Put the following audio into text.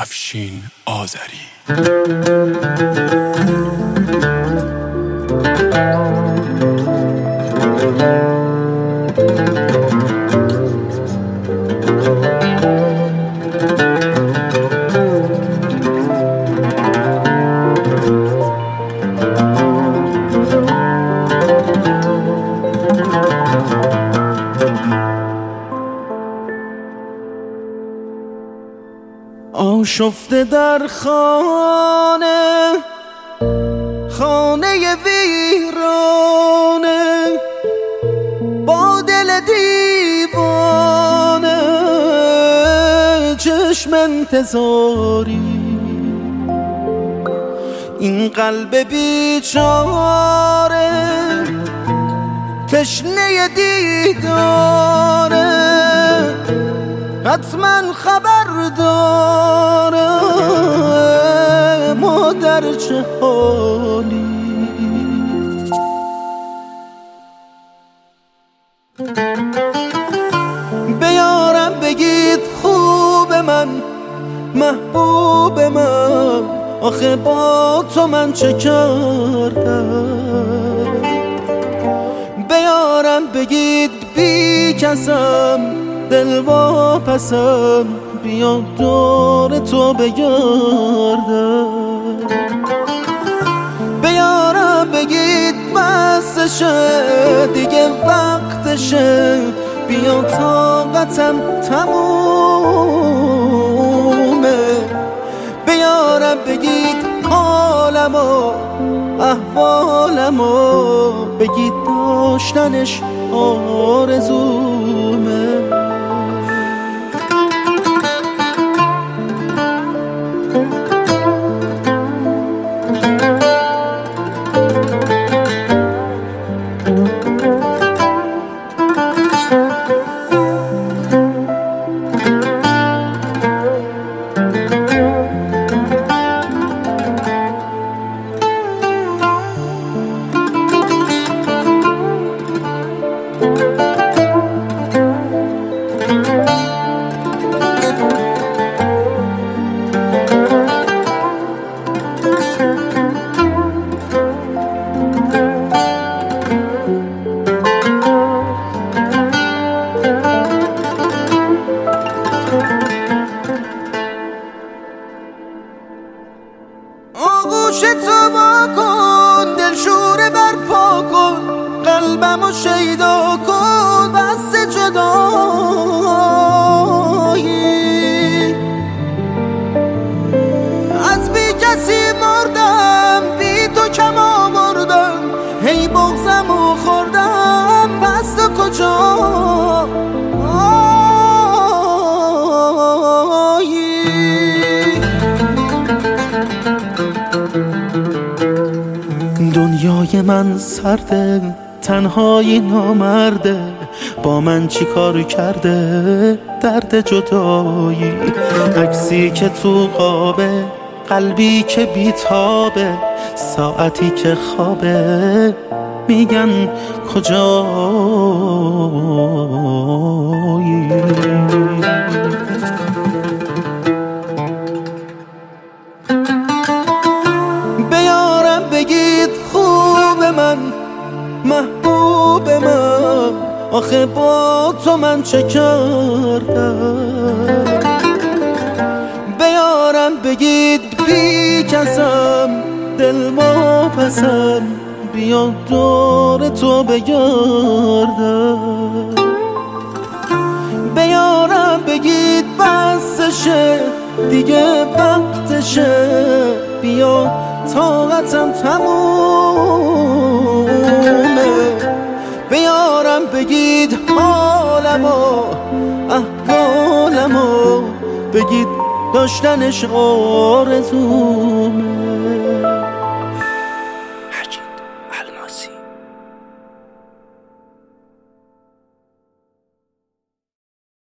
افشین آذری. آشفته در خانه ویرانه، با دل دیوانه چشم انتظاری. این قلب بیچاره تشنه دیداره، حتما خبر داره ما در چه حالی. بیارم بگید خوب من، محبوب من، آخه با تو من چه کردم. بیارم بگید بی کسم، دل واپسم، بیا دور تو بگردم. بیارم بگید بسشه دیگه وقتشه، بیا طاقتم تمومه. بیارم بگید حالمو احوالمو، بگید داشتنش آرزومه. آغوش تو با کن، دل شوره برپا کن، قلبمو شیدا کن، بس جدایی. از بی کسی مردم، بی تو کم آوردم، هی بغضمو خوردم، پس تو کجا؟ دنیای من سرده، تنهایی نامرده، با من چی کار کرده درد جدایی. عکسی که تو قابه، قلبی که بیتابه، ساعتی که خوابه، میگن کجایی. بیارم بگید خوب من، محبوب من، آخه با تو من چه کردم. بیارم بگید بی کسم، دل واپسم، بیا دور تو بگردم. بیارم بگید بسشه دیگه وقتشه، بیا طاقتم تمومه. بیارم بگید حالمو احوالمو، بگید داشتنش آرزومه.